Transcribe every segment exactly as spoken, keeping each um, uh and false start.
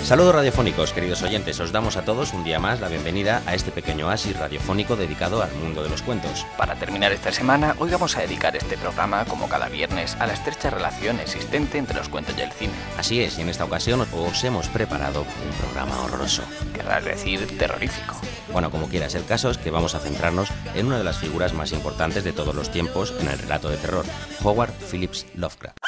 Saludos radiofónicos, queridos oyentes. Os damos a todos un día más la bienvenida a este pequeño oasis radiofónico dedicado al mundo de los cuentos. Para terminar esta semana, hoy vamos a dedicar este programa, como cada viernes, a la estrecha relación existente entre los cuentos y el cine. Así es, y en esta ocasión os hemos preparado un programa horroroso. Querrás decir terrorífico. Bueno, como quieras, el caso es que vamos a centrarnos en una de las figuras más importantes de todos los tiempos en el relato de terror, Howard Phillips Lovecraft.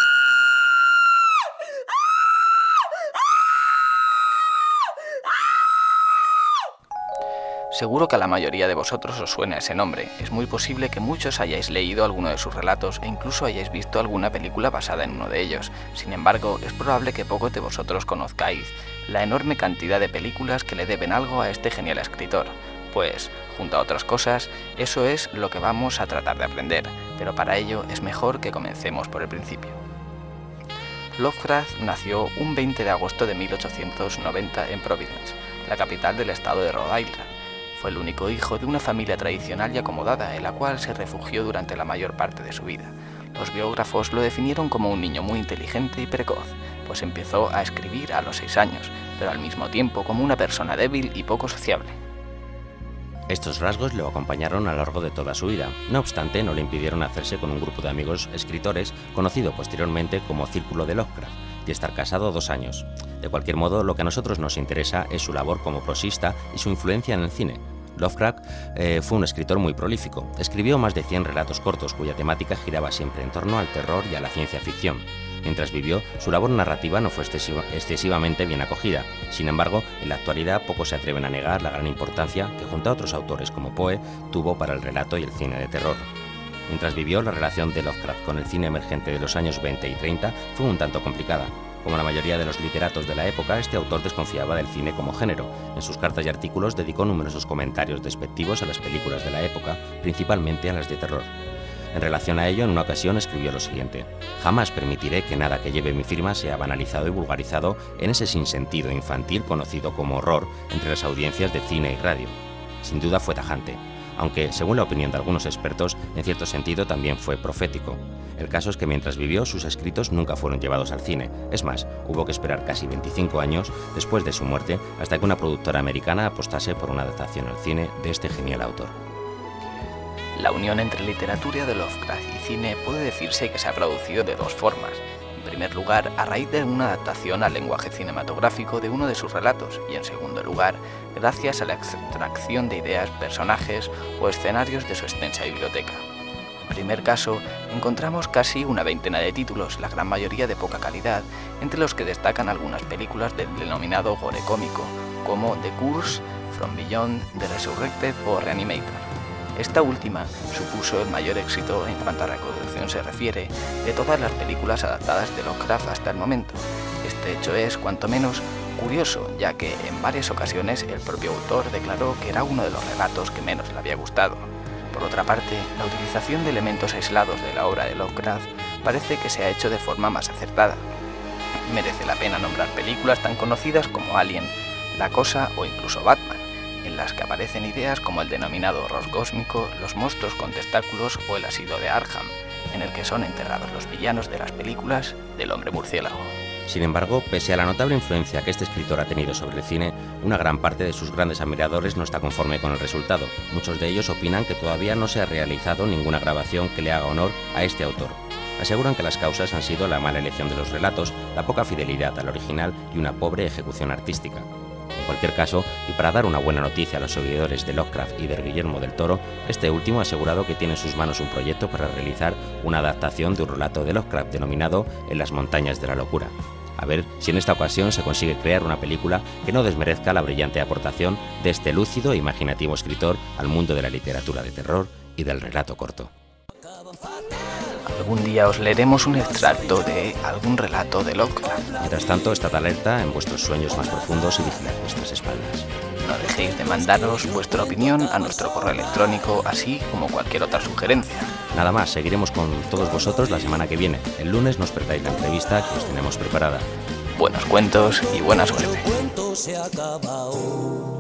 Seguro que a la mayoría de vosotros os suena ese nombre. Es muy posible que muchos hayáis leído alguno de sus relatos e incluso hayáis visto alguna película basada en uno de ellos. Sin embargo, es probable que pocos de vosotros conozcáis la enorme cantidad de películas que le deben algo a este genial escritor. Pues, junto a otras cosas, eso es lo que vamos a tratar de aprender, pero para ello es mejor que comencemos por el principio. Lovecraft nació un veinte de agosto de mil ochocientos noventa en Providence, la capital del estado de Rhode Island. Fue el único hijo de una familia tradicional y acomodada, en la cual se refugió durante la mayor parte de su vida. Los biógrafos lo definieron como un niño muy inteligente y precoz, pues empezó a escribir a los seis años, pero al mismo tiempo como una persona débil y poco sociable. Estos rasgos lo acompañaron a lo largo de toda su vida. No obstante, no le impidieron hacerse con un grupo de amigos escritores, conocido posteriormente como Círculo de Lovecraft, y estar casado dos años. De cualquier modo, lo que a nosotros nos interesa es su labor como prosista y su influencia en el cine. Lovecraft eh, fue un escritor muy prolífico. Escribió más de cien relatos cortos cuya temática giraba siempre en torno al terror y a la ciencia ficción. Mientras vivió, su labor narrativa no fue excesiva, excesivamente bien acogida. Sin embargo, en la actualidad pocos se atreven a negar la gran importancia que, junto a otros autores como Poe, tuvo para el relato y el cine de terror. Mientras vivió, la relación de Lovecraft con el cine emergente de los años veinte y treinta fue un tanto complicada. Como la mayoría de los literatos de la época, este autor desconfiaba del cine como género. En sus cartas y artículos dedicó numerosos comentarios despectivos a las películas de la época, principalmente a las de terror. En relación a ello, en una ocasión escribió lo siguiente: «Jamás permitiré que nada que lleve mi firma sea banalizado y vulgarizado en ese sinsentido infantil conocido como horror entre las audiencias de cine y radio». Sin duda fue tajante, aunque, según la opinión de algunos expertos, en cierto sentido también fue profético. El caso es que mientras vivió, sus escritos nunca fueron llevados al cine. Es más, hubo que esperar casi veinticinco años después de su muerte hasta que una productora americana apostase por una adaptación al cine de este genial autor. La unión entre literatura de Lovecraft y cine puede decirse que se ha producido de dos formas. En primer lugar, a raíz de una adaptación al lenguaje cinematográfico de uno de sus relatos, y en segundo lugar, gracias a la extracción de ideas, personajes o escenarios de su extensa biblioteca. En primer caso, encontramos casi una veintena de títulos, la gran mayoría de poca calidad, entre los que destacan algunas películas del denominado gore cómico, como The Curse, From Beyond, The Resurrected o Reanimator. Esta última supuso el mayor éxito en cuanto a recaudación se refiere de todas las películas adaptadas de Lovecraft hasta el momento. Este hecho es, cuanto menos, curioso, ya que en varias ocasiones el propio autor declaró que era uno de los relatos que menos le había gustado. Por otra parte, la utilización de elementos aislados de la obra de Lovecraft parece que se ha hecho de forma más acertada. Merece la pena nombrar películas tan conocidas como Alien, La Cosa o incluso Batman, en las que aparecen ideas como el denominado horror cósmico, los monstruos con testáculos o el asilo de Arkham, en el que son enterrados los villanos de las películas del hombre murciélago. Sin embargo, pese a la notable influencia que este escritor ha tenido sobre el cine, una gran parte de sus grandes admiradores no está conforme con el resultado. Muchos de ellos opinan que todavía no se ha realizado ninguna grabación que le haga honor a este autor. Aseguran que las causas han sido la mala elección de los relatos, la poca fidelidad al original y una pobre ejecución artística. En cualquier caso, y para dar una buena noticia a los seguidores de Lovecraft y de Guillermo del Toro, este último ha asegurado que tiene en sus manos un proyecto para realizar una adaptación de un relato de Lovecraft denominado En las montañas de la locura. A ver si en esta ocasión se consigue crear una película que no desmerezca la brillante aportación de este lúcido e imaginativo escritor al mundo de la literatura de terror y del relato corto. Algún día os leeremos un extracto de algún relato de Lovecraft. Mientras tanto, estad alerta en vuestros sueños más profundos y vigilad vuestras espaldas. No dejéis de mandaros vuestra opinión a nuestro correo electrónico, así como cualquier otra sugerencia. Nada más, seguiremos con todos vosotros la semana que viene. El lunes nos perdáis la entrevista que os tenemos preparada. Buenos cuentos y buena suerte.